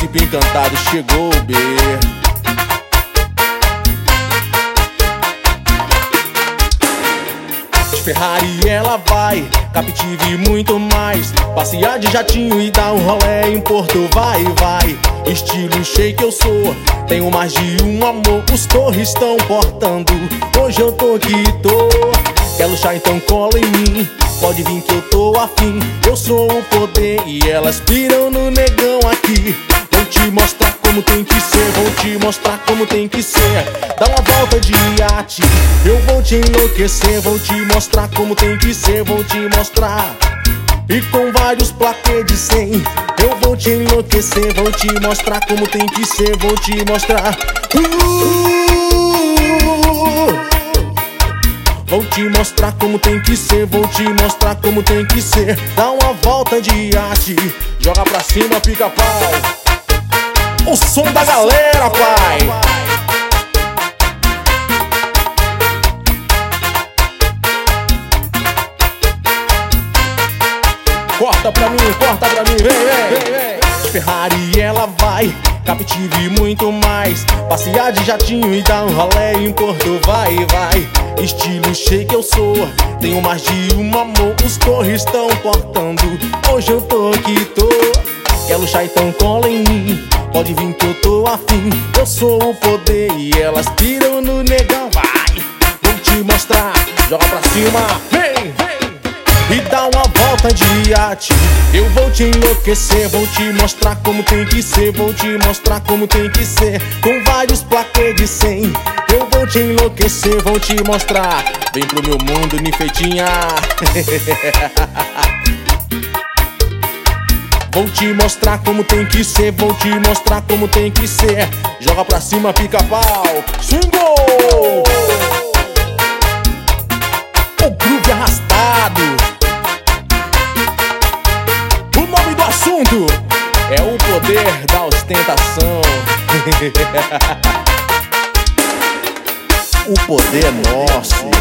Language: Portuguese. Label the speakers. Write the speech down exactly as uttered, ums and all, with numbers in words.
Speaker 1: príncipe encantado chegou, B. De Ferrari ela vai, Captive e muito mais. Passear de jatinho e dar um rolê em Porto, vai, vai. Estilo shake eu sou, tenho mais de um amor. Os torres estão portando, hoje eu tô que tô. Quer luxar então cola em mim, pode vir que eu tô afim. Eu sou o poder e elas piram no negão aqui. Vou te mostrar como tem que ser, vou te mostrar como tem que ser. Dá uma volta de iate, eu vou te enlouquecer. Vou te mostrar como tem que ser, vou te mostrar. E com vários plaquês de cem, eu vou te enlouquecer. Vou te mostrar como tem que ser, vou te mostrar. uh! Vou te mostrar como tem que ser, vou te mostrar como tem que ser. Dá uma volta de iate, joga pra cima, pica-pau. O som da galera, pai. Corta pra mim, corta pra mim, vem, vem, vem. De Ferrari ela vai, Captive e muito mais. Passear de jatinho e dar um rolê em Porto, vai, vai. Estilo shake eu sou, tenho mais de um amor. Os torres estão portando, hoje eu tô que tô. Quer luxar então cola em mim, pode vir que eu tô afim. Eu sou o poder e elas piram no negão, vai. Vou te mostrar, joga pra cima, vem, vem. E dá uma volta de iate, eu vou te enlouquecer. Vou te mostrar como tem que ser, vou te mostrar como tem que ser. Com vários plaquês de cem, eu vou te enlouquecer, vou te mostrar. Vem pro meu mundo, ninfeitinha. Vou te mostrar como tem que ser, vou te mostrar como tem que ser. Joga pra cima, pica-pau, swingou! O groove arrastado. O nome do assunto é o poder da ostentação. O poder é nosso.